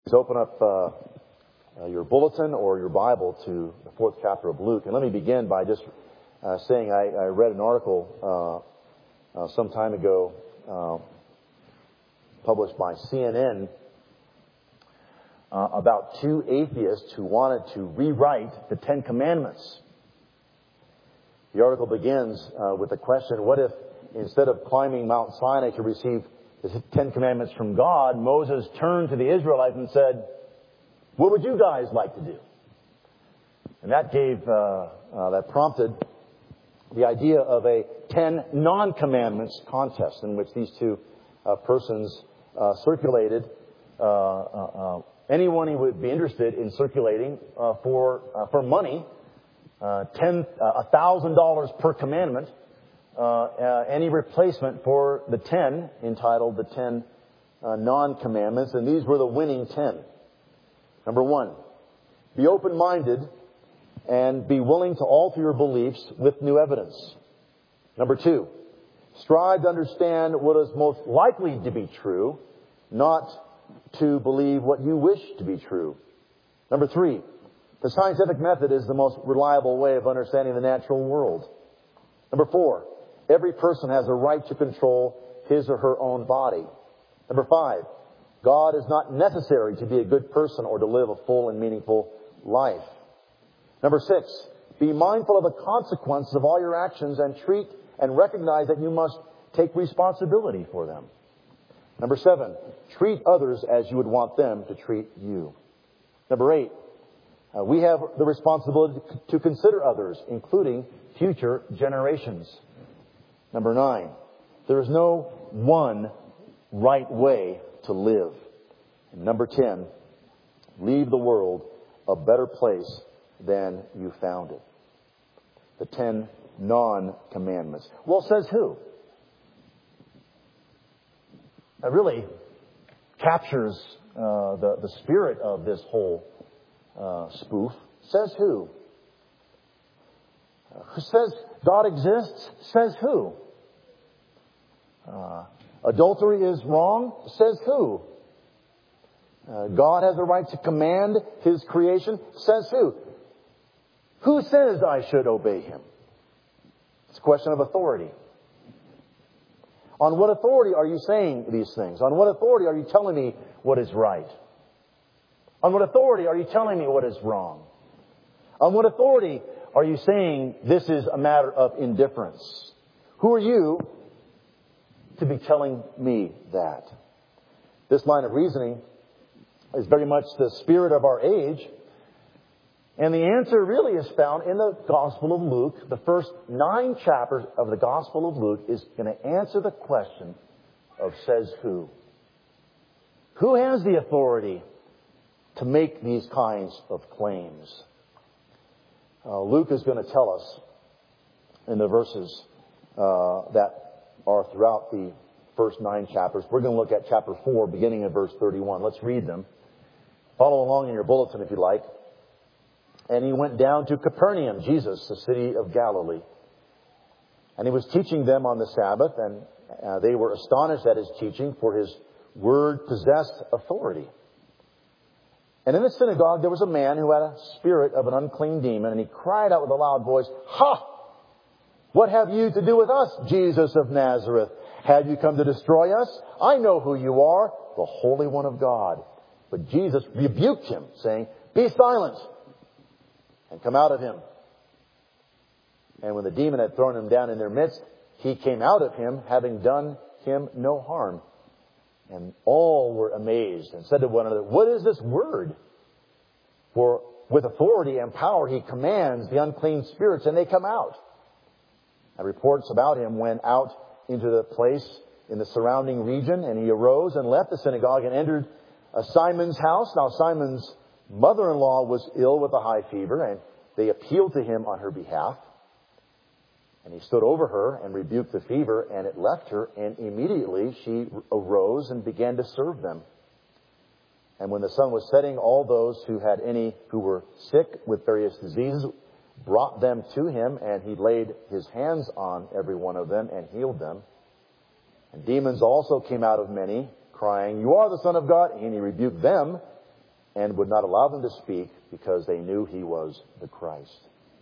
Please open up your bulletin or your Bible to the 4th chapter of Luke. And let me begin by just saying I read an article some time ago published by CNN about two atheists who wanted to rewrite the Ten Commandments. The article begins with the question, what if instead of climbing Mount Sinai to receive the Ten Commandments from God, Moses turned to the Israelites and said, what would you guys like to do? And that prompted the idea of a 10 non-commandments contest in which these two persons circulated. Anyone who would be interested in circulating for money, $1,000 per commandment, any replacement for the 10 entitled the 10 non-commandments, and these were the winning 10. Number 1, be open-minded and be willing to alter your beliefs with new evidence. Number 2, strive to understand what is most likely to be true, not to believe what you wish to be true. Number 3, the scientific method is the most reliable way of understanding the natural world. Number 4, every person has a right to control his or her own body. Number 5, God is not necessary to be a good person or to live a full and meaningful life. Number 6, be mindful of the consequences of all your actions and treat and recognize that you must take responsibility for them. Number 7, treat others as you would want them to treat you. Number 8, we have the responsibility to consider others, including future generations. Number 9, there is no one right way to live. And number 10, leave the world a better place than you found it. The 10 non-commandments. Well, says who? That really captures the spirit of this whole spoof. Says who? Who says God exists? Says who? Adultery is wrong? Says who? God has a right to command His creation? Says who? Who says I should obey Him? It's a question of authority. On what authority are you saying these things? On what authority are you telling me what is right? On what authority are you telling me what is wrong? On what authority are you saying this is a matter of indifference? Who are you to be telling me that? This line of reasoning is very much the spirit of our age. And the answer really is found in the Gospel of Luke. The first 9 chapters of the Gospel of Luke is going to answer the question of says who. Who has the authority to make these kinds of claims? Luke is going to tell us in the verses that are throughout the first 9 chapters. We're going to look at chapter 4, beginning in verse 31. Let's read them. Follow along in your bulletin if you like. And he went down to Capernaum, Jesus, the city of Galilee. And he was teaching them on the Sabbath, and they were astonished at his teaching, for his word possessed authority. And in the synagogue there was a man who had a spirit of an unclean demon, and he cried out with a loud voice, "Ha! What have you to do with us, Jesus of Nazareth? Have you come to destroy us? I know who you are, the Holy One of God." But Jesus rebuked him, saying, "Be silent, and come out of him." And when the demon had thrown him down in their midst, he came out of him, having done him no harm. And all were amazed and said to one another, "What is this word? For with authority and power he commands the unclean spirits, and they come out." And reports about him went out into the place in the surrounding region, and he arose and left the synagogue and entered Simon's house. Now Simon's mother-in-law was ill with a high fever, and they appealed to him on her behalf. And he stood over her and rebuked the fever, and it left her, and immediately she arose and began to serve them. And when the sun was setting, all those who were sick with various diseases brought them to him, and he laid his hands on every one of them and healed them. And demons also came out of many, crying, "You are the Son of God." And he rebuked them, and would not allow them to speak because they knew he was the Christ.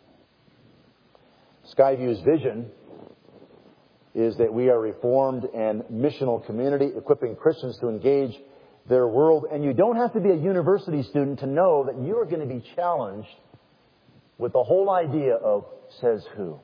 Skyview's vision is that we are a reformed and missional community, equipping Christians to engage their world. And you don't have to be a university student to know that you are going to be challenged with the whole idea of says who.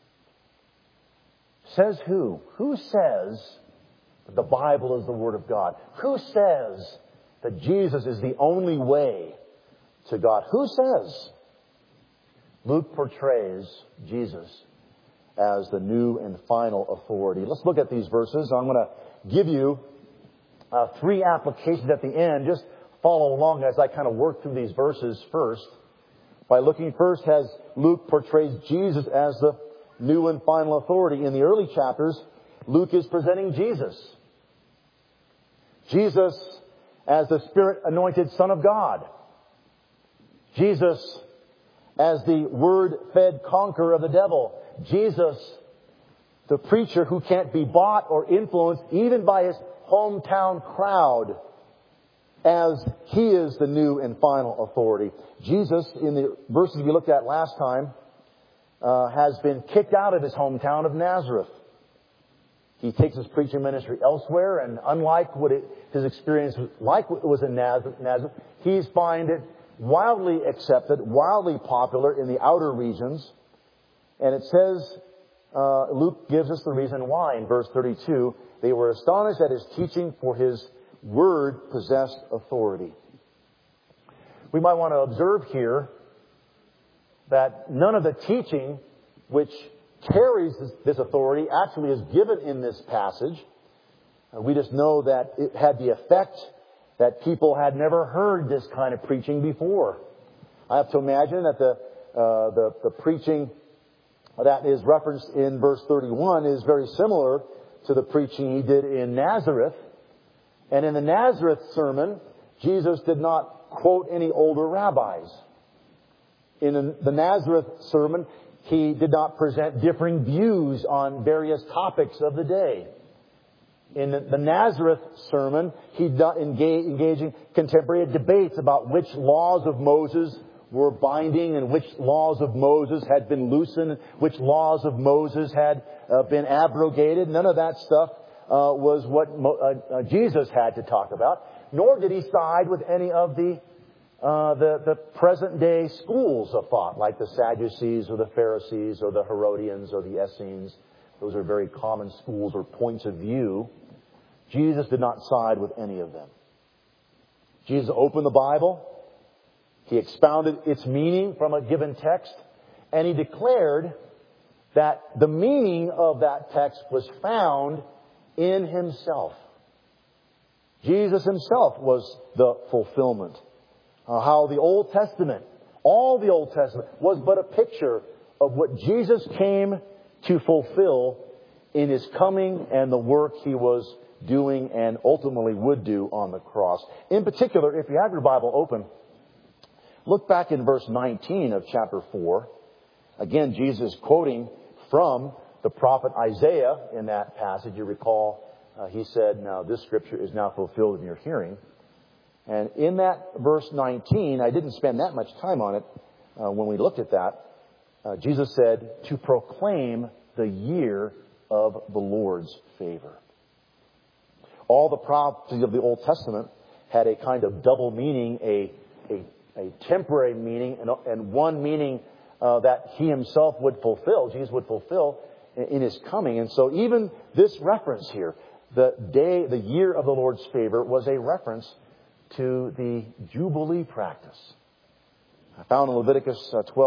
Says who? Who says that the Bible is the Word of God? Who says that Jesus is the only way to God? Who says? Luke portrays Jesus as the new and final authority. Let's look at these verses. I'm going to give you 3 applications at the end. Just follow along as I kind of work through these verses first. By looking first as Luke portrays Jesus as the new and final authority. In the early chapters, Luke is presenting Jesus. Jesus as the Spirit-anointed Son of God. Jesus as the Word-fed conqueror of the devil. Jesus, the preacher who can't be bought or influenced even by his hometown crowd, as he is the new and final authority. Jesus, in the verses we looked at last time, has been kicked out of his hometown of Nazareth. He takes his preaching ministry elsewhere, and unlike what his experience was in Nazareth, he's find it wildly accepted, wildly popular in the outer regions. And it says, Luke gives us the reason why in verse 32. They were astonished at his teaching, for his word possessed authority. We might want to observe here that none of the teaching which carries this authority actually is given in this passage. We just know that it had the effect that people had never heard this kind of preaching before. I have to imagine that the preaching that is referenced in verse 31 is very similar to the preaching he did in Nazareth. And in the Nazareth sermon, Jesus did not quote any older rabbis. In the Nazareth sermon, he did not present differing views on various topics of the day. In the Nazareth sermon, he engaging contemporary debates about which laws of Moses were binding and which laws of Moses had been loosened, which laws of Moses had been abrogated. None of that stuff was what Jesus had to talk about, nor did he side with any of the present day schools of thought, like the Sadducees or the Pharisees or the Herodians or the Essenes. Those are very common schools or points of view. Jesus did not side with any of them. Jesus opened the Bible. He expounded its meaning from a given text, and he declared that the meaning of that text was found in himself. Jesus himself was the fulfillment. How the Old Testament, all the Old Testament, was but a picture of what Jesus came to fulfill in his coming and the work he was doing and ultimately would do on the cross. In particular, if you have your Bible open, look back in verse 19 of chapter 4. Again, Jesus quoting from the prophet Isaiah in that passage. You recall, he said, "Now this scripture is now fulfilled in your hearing." And in that verse 19, I didn't spend that much time on it when we looked at that. Jesus said, to proclaim the year of the Lord's favor. All the prophecies of the Old Testament had a kind of double meaning, a temporary meaning, and one meaning that he himself would fulfill, Jesus would fulfill in his coming. And so even this reference here, the year of the Lord's favor, was a reference to the Jubilee practice. I found in Leviticus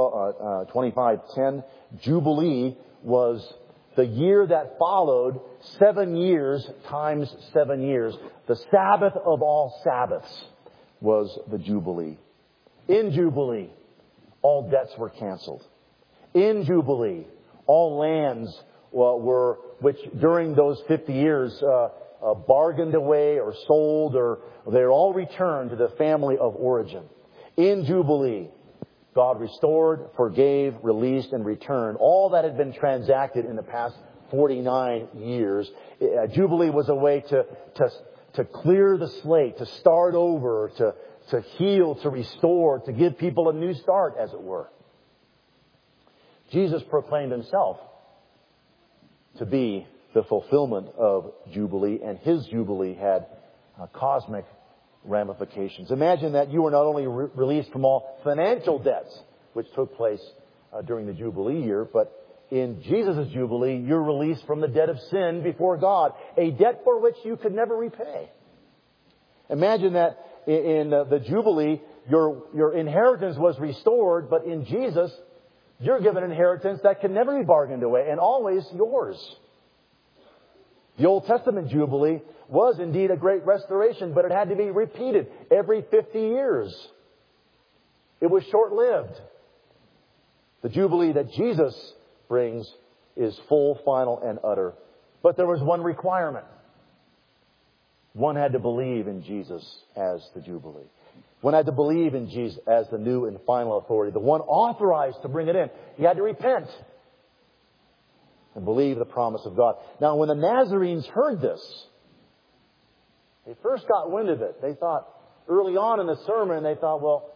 25:10, Jubilee was the year that followed 7 years times 7 years. The Sabbath of all Sabbaths was the Jubilee. In Jubilee, all debts were canceled. In Jubilee, all lands were, which during those 50 years, bargained away or sold, or they're all returned to the family of origin. In Jubilee, God restored, forgave, released, and returned all that had been transacted in the past 49 years. Jubilee was a way to clear the slate, to start over, to heal, to restore, to give people a new start, as it were. Jesus proclaimed himself to be the fulfillment of Jubilee, and his Jubilee had cosmic ramifications. Imagine that you were not only released from all financial debts, which took place during the Jubilee year, but in Jesus' Jubilee, you're released from the debt of sin before God, a debt for which you could never repay. Imagine that in the Jubilee, your inheritance was restored, but in Jesus, you're given an inheritance that can never be bargained away and always yours. The Old Testament Jubilee was indeed a great restoration, but it had to be repeated every 50 years. It was short-lived. The Jubilee that Jesus brings is full, final, and utter. But there was one requirement. One had to believe in Jesus as the Jubilee. One had to believe in Jesus as the new and final authority, the one authorized to bring it in. He had to repent and believe the promise of God. Now, when the Nazarenes heard this, they first got wind of it. They thought, early on in the sermon, they thought, well,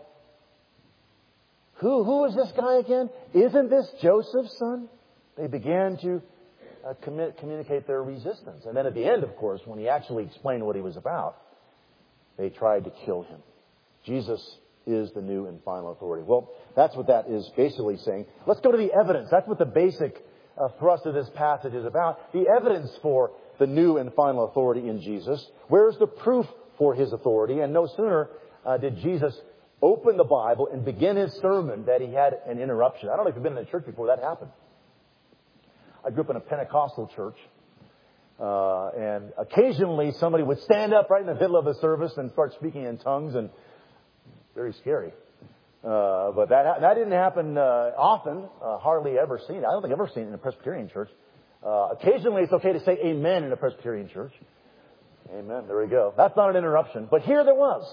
who is this guy again? Isn't this Joseph's son? They began to communicate their resistance. And then at the end, of course, when he actually explained what he was about, they tried to kill him. Jesus is the new and final authority. Well, that's what that is basically saying. Let's go to the evidence. That's what the basic thrust of this passage is about. The evidence for the new and final authority in Jesus. Where's the proof for his authority? And no sooner did Jesus open the Bible and begin his sermon that he had an interruption. I don't know if you've been in a church before that happened. I grew up in a Pentecostal church. And occasionally somebody would stand up right in the middle of a service and start speaking in tongues, and very scary. But that didn't happen often. Hardly ever seen it. I don't think I've ever seen it in a Presbyterian church. Occasionally it's okay to say amen in a Presbyterian church. Amen. There we go. That's not an interruption. But here there was.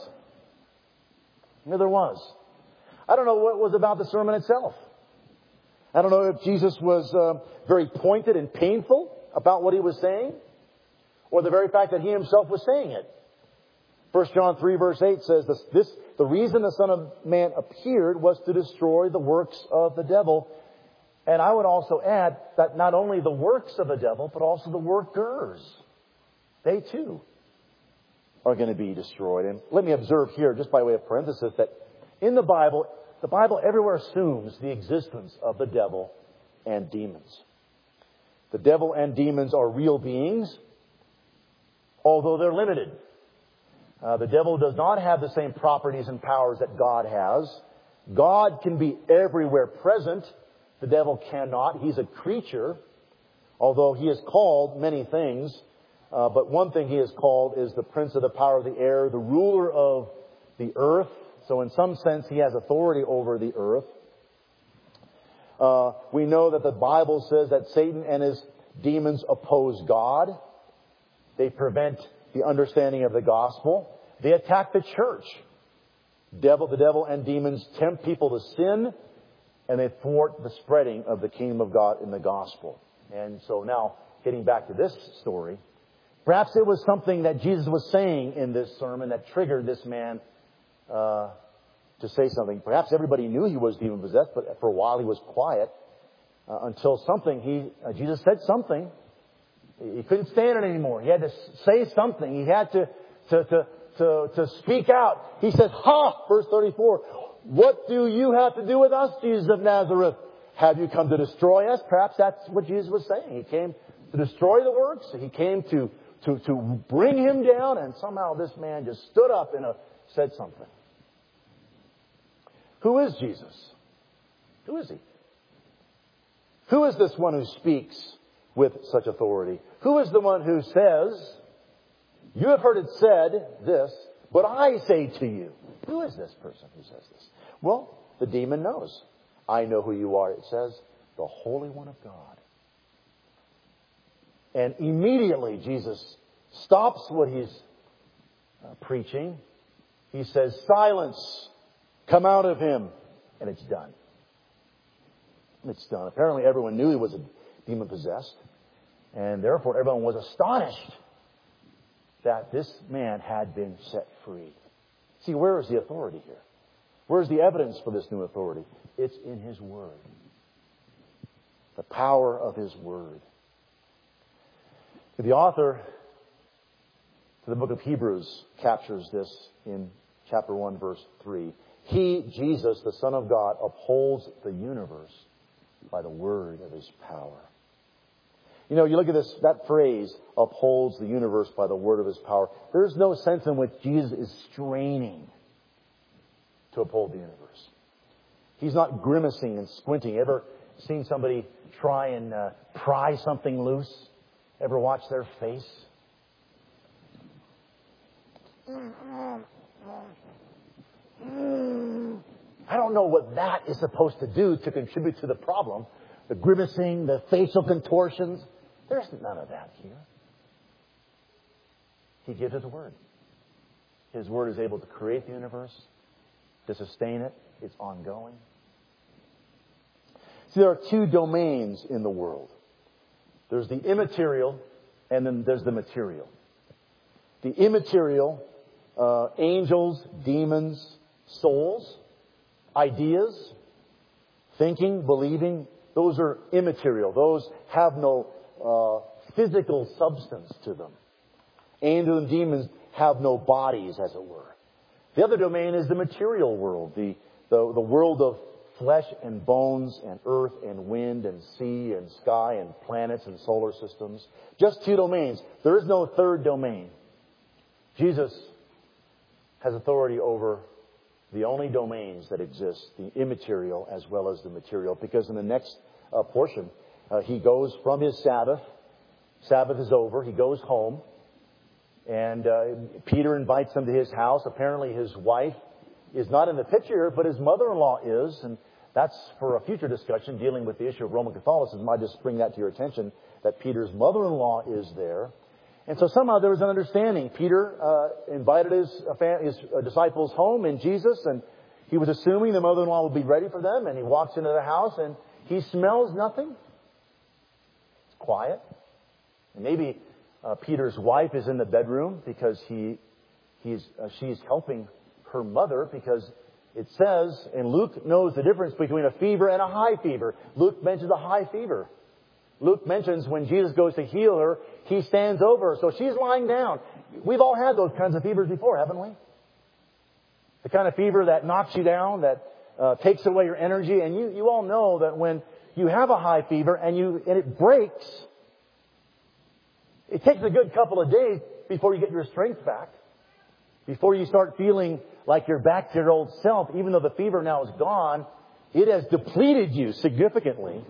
Here there was. I don't know what was about the sermon itself. I don't know if Jesus was very pointed and painful about what he was saying, or the very fact that he himself was saying it. 1 John 3 verse 8 says the reason the Son of Man appeared was to destroy the works of the devil. And I would also add that not only the works of the devil, but also the workers. They too are going to be destroyed. And let me observe here, just by way of parenthesis, that in the Bible everywhere assumes the existence of the devil and demons. The devil and demons are real beings, although they're limited. The devil does not have the same properties and powers that God has. God can be everywhere present. The devil cannot. He's a creature, although he is called many things. But one thing he is called is the prince of the power of the air, the ruler of the earth. So in some sense, he has authority over the earth. We know that the Bible says that Satan and his demons oppose God. They prevent the understanding of the gospel. They attack the church. The devil and demons tempt people to sin, and they thwart the spreading of the kingdom of God in the gospel. And so now, getting back to this story, perhaps it was something that Jesus was saying in this sermon that triggered this man to say something. Perhaps everybody knew he was demon-possessed, but for a while he was quiet until Jesus said something. He couldn't stand it anymore. He had to say something. He had to speak out. He says, "Ha!" Verse 34. "What do you have to do with us, Jesus of Nazareth? Have you come to destroy us?" Perhaps that's what Jesus was saying. He came to destroy the works. He came to bring him down, and somehow this man just stood up and said something. Who is Jesus? Who is he? Who is this one who speaks with such authority? Who is the one who says, "You have heard it said this, but I say to you"? Who is this person who says this? Well, the demon knows. "I know who you are," it says, "the Holy One of God." And immediately Jesus stops what he's preaching. He says, "Silence, come out of him." And it's done. It's done. Apparently everyone knew he was a demon-possessed. And therefore everyone was astonished that this man had been set free. See, where is the authority here? Where's the evidence for this new authority? It's in His Word. The power of His Word. The author to the book of Hebrews captures this in chapter 1, verse 3. He, Jesus, the Son of God, upholds the universe by the word of His power. You know, you look at that phrase, upholds the universe by the word of His power. There's no sense in which Jesus is straining to uphold the universe. He's not grimacing and squinting. Ever seen somebody try and pry something loose? Ever watch their face? I don't know what that is supposed to do to contribute to the problem. The grimacing, the facial contortions. There's none of that here. He gives His Word. His Word is able to create the universe, to sustain it. It's ongoing. See, there are two domains in the world. There's the immaterial, and then there's the material. The immaterial, angels, demons, souls, ideas, thinking, believing, those are immaterial. Those have no physical substance to them. Angels and demons have no bodies, as it were. The other domain is the material world, the world of flesh and bones and earth and wind and sea and sky and planets and solar systems. Just two domains. There is no third domain. Jesus has authority over the only domains that exist, the immaterial as well as the material. Because in the next portion, He goes from His Sabbath. Sabbath is over. He goes home. And Peter invites him to his house. Apparently his wife is not in the picture, but his mother-in-law is. And that's for a future discussion dealing with the issue of Roman Catholicism. I just bring that to your attention, that Peter's mother-in-law is there. And so somehow there was an understanding. Peter invited his disciples home in Jesus, and he was assuming the mother-in-law would be ready for them. And he walks into the house, and he smells nothing. It's quiet. And maybe Peter's wife is in the bedroom because she's helping her mother, because it says, and Luke knows the difference between a fever and a high fever. Luke mentions a high fever. Luke mentions when Jesus goes to heal her, He stands over her. So she's lying down. We've all had those kinds of fevers before, haven't we? The kind of fever that knocks you down, that takes away your energy. And you all know that when you have a high fever and it breaks, it takes a good couple of days before you get your strength back. Before you start feeling like you're back to your old self, even though the fever now is gone, it has depleted you significantly.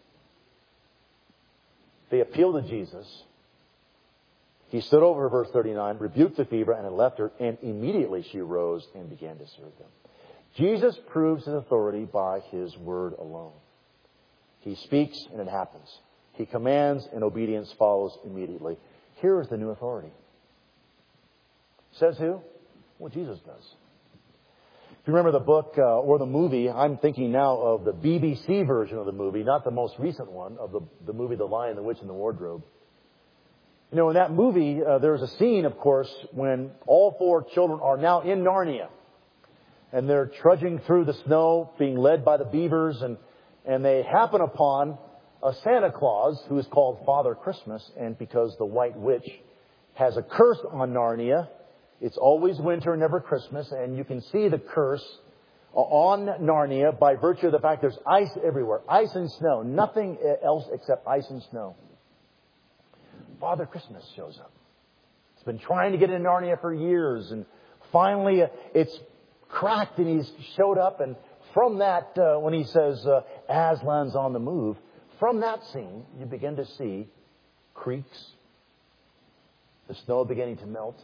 They appealed to Jesus. He stood over her, verse 39, rebuked the fever, and it left her, and immediately she rose and began to serve them. Jesus proves His authority by His Word alone. He speaks and it happens. He commands and obedience follows immediately. Here is the new authority. Says who? Well, Jesus does. If you remember the book or the movie, I'm thinking now of the BBC version of the movie, not the most recent one, of the movie The Lion, the Witch, and the Wardrobe. You know, in that movie, there's a scene, of course, when all four children are now in Narnia. And they're trudging through the snow, being led by the beavers, and they happen upon a Santa Claus who is called Father Christmas. And because the White Witch has a curse on Narnia, it's always winter, never Christmas, and you can see the curse on Narnia by virtue of the fact there's ice everywhere. Ice and snow. Nothing else except ice and snow. Father Christmas shows up. He's been trying to get into Narnia for years, and finally it's cracked and he's showed up. And from that, when he says, Aslan's on the move, from that scene, you begin to see creeks, the snow beginning to melt,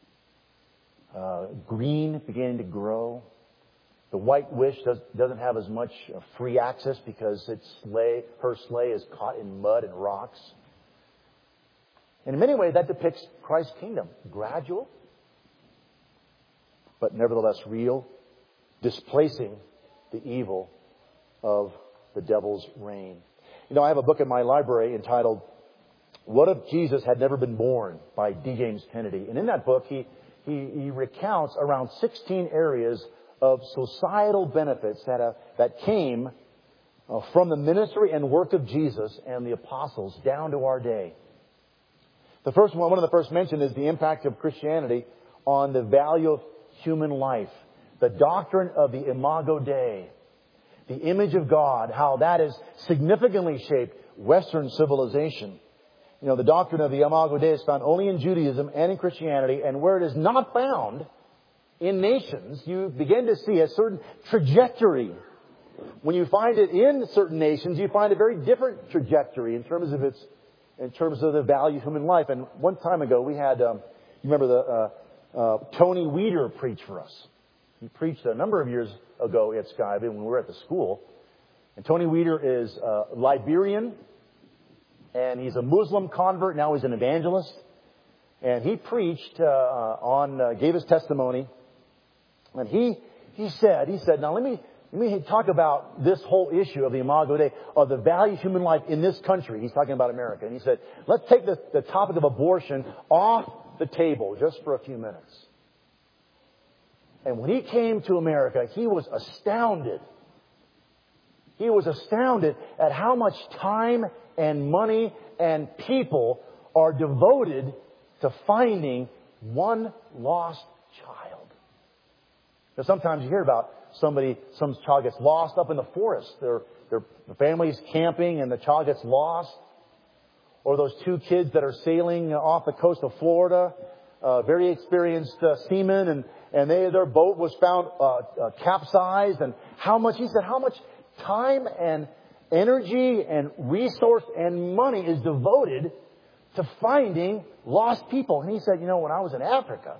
green beginning to grow. The White Witch doesn't have as much free access because her sleigh is caught in mud and rocks. And in many ways, that depicts Christ's kingdom. Gradual, but nevertheless real, displacing the evil of the devil's reign. You know, I have a book in my library entitled What If Jesus Had Never Been Born by D. James Kennedy. And in that book, he he recounts around 16 areas of societal benefits that came from the ministry and work of Jesus and the apostles down to our day. The first one of the first mentioned is the impact of Christianity on the value of human life. The doctrine of the Imago Dei, the image of God, how that has significantly shaped Western civilization. You know, the doctrine of the Imago Dei is found only in Judaism and in Christianity, and where it is not found in nations, you begin to see a certain trajectory. When you find it in certain nations, you find a very different trajectory in terms of the value of human life. And one time ago, we had, you remember Tony Weeder preached for us. He preached a number of years ago at Skyview when we were at the school. And Tony Weeder is Liberian, and he's a Muslim convert. Now he's an evangelist. And he preached gave his testimony. And he said, now let me talk about this whole issue of the Imago Dei, of the value of human life in this country. He's talking about America. And he said, let's take the topic of abortion off the table just for a few minutes. And when he came to America, he was astounded. He was astounded at how much time and money and people are devoted to finding one lost child. Now, sometimes you hear about some child gets lost up in the forest. The family's camping and the child gets lost. Or those two kids that are sailing off the coast of Florida, very experienced seamen, and their boat was found capsized. And how much time and energy and resource and money is devoted to finding lost people. And he said, when I was in Africa,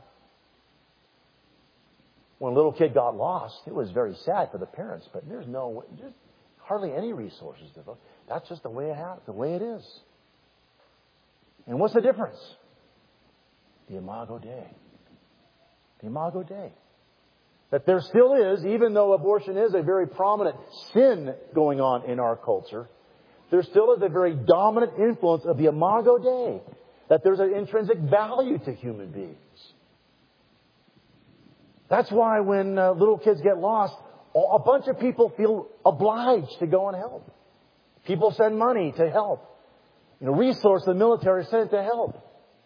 when a little kid got lost, it was very sad for the parents, but there's hardly any resources devoted. That's just the way it is. And what's the difference? The Imago Dei. The Imago Dei. That there still is, even though abortion is a very prominent sin going on in our culture, there still is a very dominant influence of the Imago Dei. That there's an intrinsic value to human beings. That's why when little kids get lost, a bunch of people feel obliged to go and help. People send money to help. Resource the military sent to help.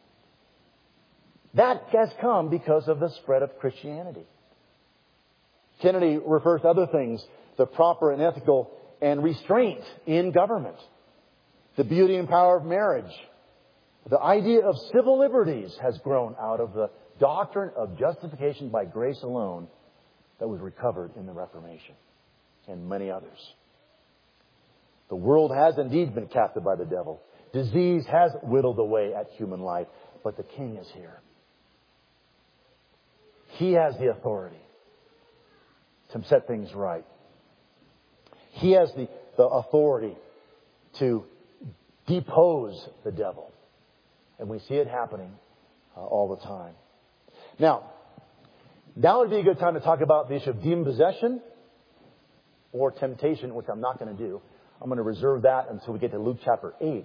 That has come because of the spread of Christianity. Kennedy refers to other things, the proper and ethical and restraint in government, the beauty and power of marriage. The idea of civil liberties has grown out of the doctrine of justification by grace alone that was recovered in the Reformation and many others. The world has indeed been captured by the devil. Disease has whittled away at human life, but the King is here. He has the authority to set things right. He has the authority to depose the devil. And we see it happening all the time. Now would be a good time to talk about the issue of demon possession or temptation, which I'm not going to do. I'm going to reserve that until we get to Luke chapter 8.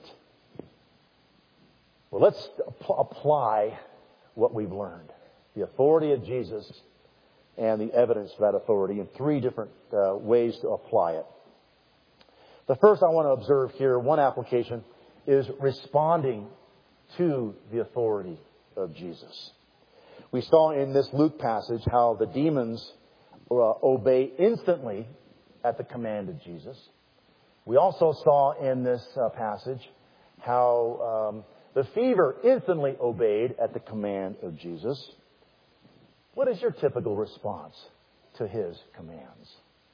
Well, let's apply what we've learned. The authority of Jesus and the evidence for that authority in three different ways to apply it. The first I want to observe here, one application, is responding to the authority of Jesus. We saw in this Luke passage how the demons obey instantly at the command of Jesus. We also saw in this passage how the fever instantly obeyed at the command of Jesus. What is your typical response to His commands?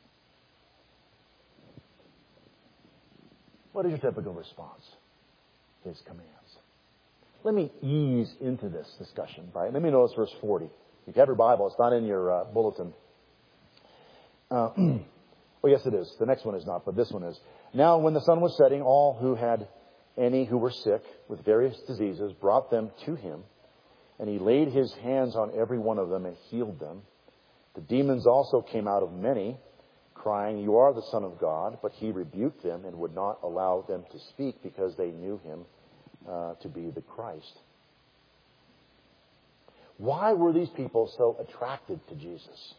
What is your typical response to His commands? Let me ease into this discussion. Let me notice verse 40. If you have your Bible, it's not in your bulletin. Well, yes, it is. The next one is not, but this one is. Now, when the sun was setting, all who had any who were sick with various diseases brought them to Him, and He laid His hands on every one of them and healed them. The demons also came out of many, crying, "You are the Son of God." But He rebuked them and would not allow them to speak because they knew Him to be the Christ. Why were these people so attracted to Jesus?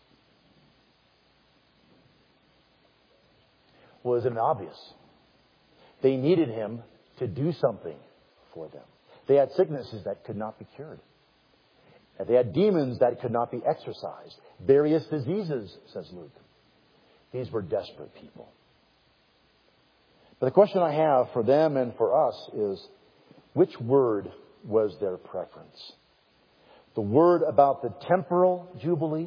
Well, isn't it obvious? They needed Him to do something for them. They had sicknesses that could not be cured. And they had demons that could not be exorcised. Various diseases, says Luke. These were desperate people. But the question I have for them and for us is, which word was their preference? The word about the temporal jubilee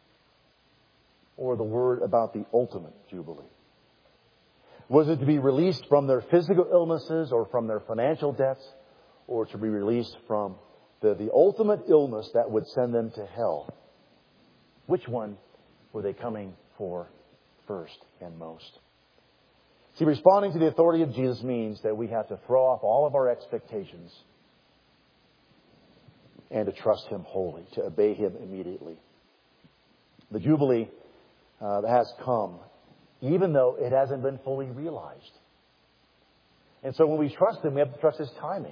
or the word about the ultimate jubilee? Was it to be released from their physical illnesses or from their financial debts, or to be released from the ultimate illness that would send them to hell? Which one were they coming for first and most? See, responding to the authority of Jesus means that we have to throw off all of our expectations and to trust Him wholly, to obey Him immediately. The Jubilee has come, even though it hasn't been fully realized. And so when we trust Him, we have to trust His timing.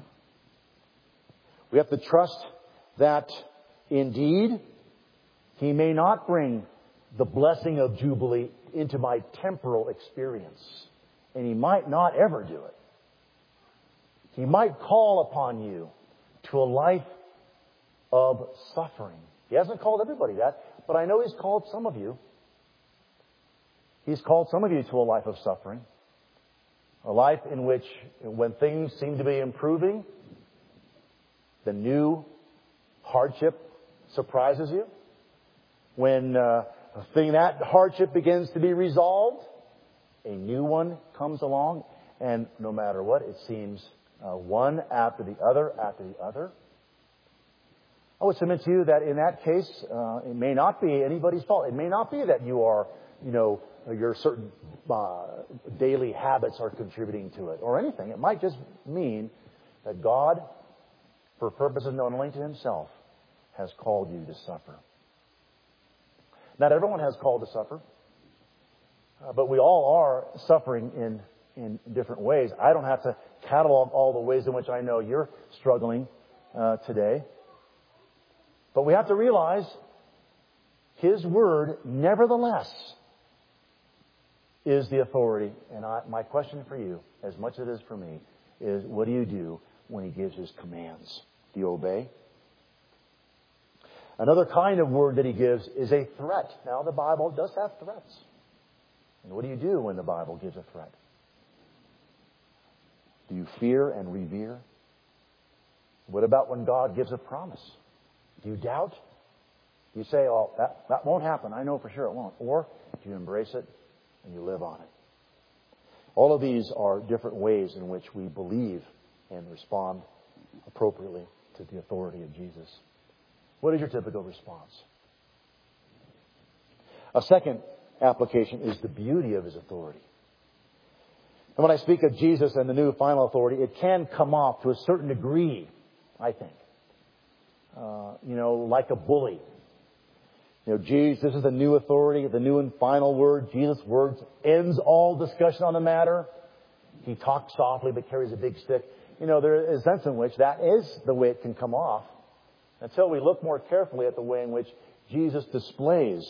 We have to trust that indeed He may not bring the blessing of Jubilee into my temporal experience. And He might not ever do it. He might call upon you to a life of suffering. He hasn't called everybody that, but I know He's called some of you. He's called some of you to a life of suffering. A life in which, when things seem to be improving, the new hardship surprises you. When that hardship begins to be resolved, a new one comes along. And no matter what, it seems one after the other after the other. I would submit to you that in that case, it may not be anybody's fault. It may not be that you are, your certain daily habits are contributing to it or anything. It might just mean that God, for purposes known only to Himself, has called you to suffer. Not everyone has called to suffer, but we all are suffering in different ways. I don't have to catalog all the ways in which I know you're struggling today. But we have to realize His Word, nevertheless, is the authority. And my question for you, as much as it is for me, is what do you do when He gives His commands? Do you obey? Another kind of word that He gives is a threat. Now, the Bible does have threats. And what do you do when the Bible gives a threat? Do you fear and revere? What about when God gives a promise? Do you doubt? Do you say, oh, that won't happen. I know for sure it won't. Or do you embrace it and you live on it? All of these are different ways in which we believe and respond appropriately to the authority of Jesus. What is your typical response? A second application is the beauty of His authority. And when I speak of Jesus and the new final authority, it can come off to a certain degree, I think. Like a bully. Jesus, this is the new authority, the new and final word. Jesus' words ends all discussion on the matter. He talks softly but carries a big stick. There is a sense in which that is the way it can come off until we look more carefully at the way in which Jesus displays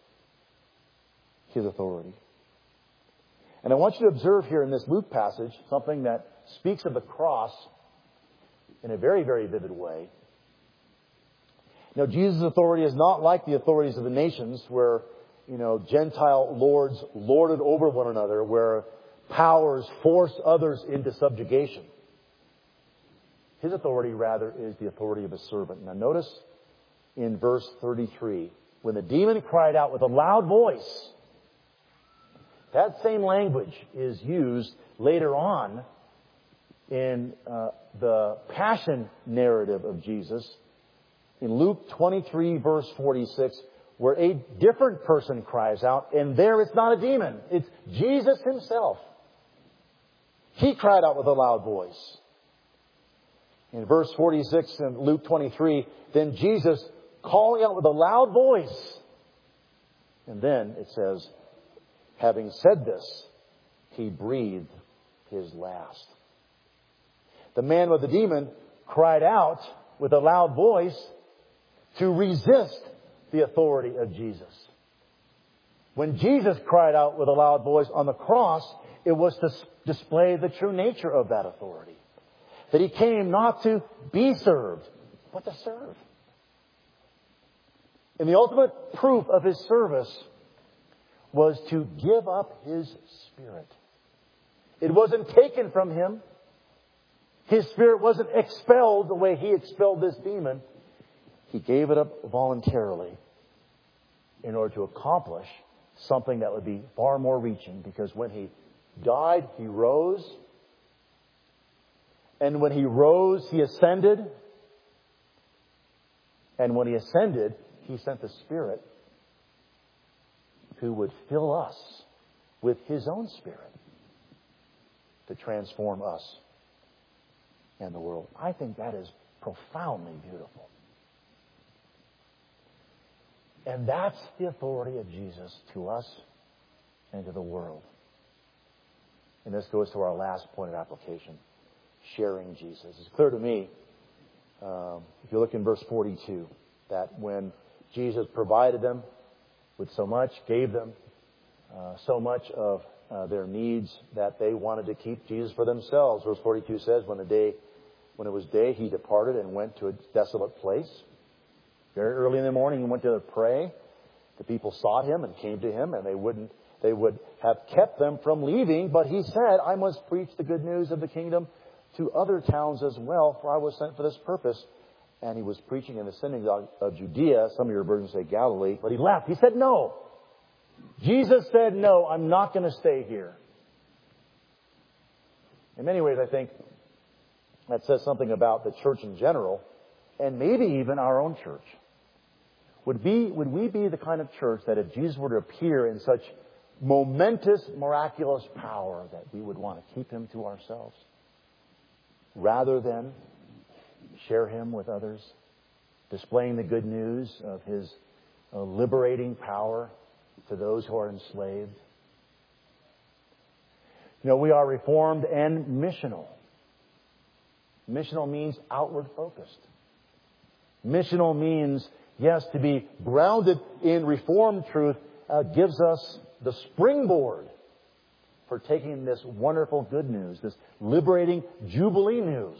His authority. And I want you to observe here in this Luke passage something that speaks of the cross in a very, very vivid way. Now, Jesus' authority is not like the authorities of the nations where, Gentile lords lorded over one another, where powers force others into subjugation. His authority, rather, is the authority of a servant. Now, notice in verse 33, when the demon cried out with a loud voice, that same language is used later on in the Passion narrative of Jesus. In Luke 23, verse 46, where a different person cries out, and there it's not a demon, it's Jesus Himself. He cried out with a loud voice. In verse 46 in Luke 23, then Jesus calling out with a loud voice. And then it says, having said this, He breathed His last. The man with the demon cried out with a loud voice, to resist the authority of Jesus. When Jesus cried out with a loud voice on the cross, it was to display the true nature of that authority. That He came not to be served, but to serve. And the ultimate proof of His service was to give up His Spirit. It wasn't taken from Him. His Spirit wasn't expelled the way He expelled this demon. He gave it up voluntarily in order to accomplish something that would be far more reaching, because when He died, He rose. And when He rose, He ascended. And when He ascended, He sent the Spirit who would fill us with His own Spirit to transform us and the world. I think that is profoundly beautiful. And that's the authority of Jesus to us and to the world. And this goes to our last point of application, sharing Jesus. It's clear to me, if you look in verse 42, that when Jesus provided them with so much, gave them so much of their needs, that they wanted to keep Jesus for themselves. Verse 42 says, when it was day, He departed and went to a desolate place. Very early in the morning, He went to pray. The people sought Him and came to Him, and they would have kept them from leaving, but He said, I must preach the good news of the kingdom to other towns as well, for I was sent for this purpose. And He was preaching in the synagogue of Judea. Some of your versions say Galilee. But He left. He said no. Jesus said, no, I'm not going to stay here. In many ways, I think that says something about the church in general, and maybe even our own church. Would we be the kind of church that if Jesus were to appear in such momentous, miraculous power, that we would want to keep Him to ourselves rather than share Him with others, displaying the good news of His liberating power to those who are enslaved? You know, we are reformed and missional. Missional means outward focused. Missional means, yes, to be grounded in Reformed truth gives us the springboard for taking this wonderful good news, this liberating Jubilee news,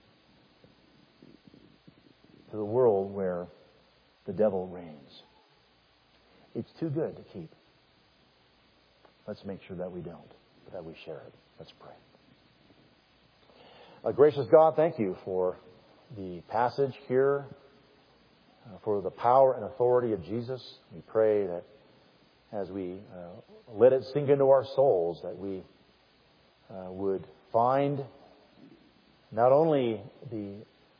to the world where the devil reigns. It's too good to keep. Let's make sure that we don't, but that we share it. Let's pray. Gracious God, thank You for the passage here, for the power and authority of Jesus. We pray that as we let it sink into our souls, that we would find not only the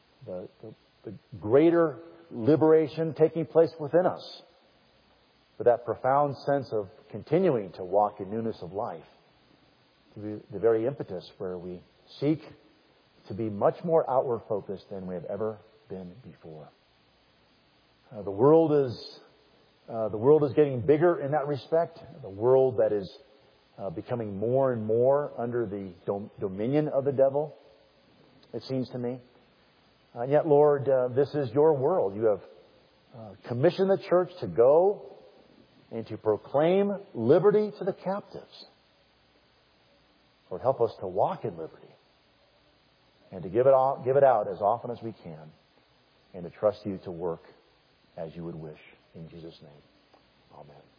greater liberation taking place within us, but that profound sense of continuing to walk in newness of life, to be the very impetus where we seek to be much more outward focused than we have ever been before. The world is getting bigger in that respect. The world that is becoming more and more under the dominion of the devil, it seems to me. And yet, Lord, this is Your world. You have commissioned the church to go and to proclaim liberty to the captives. Lord, help us to walk in liberty and to give it out as often as we can, and to trust You to work as You would wish. In Jesus' name, amen.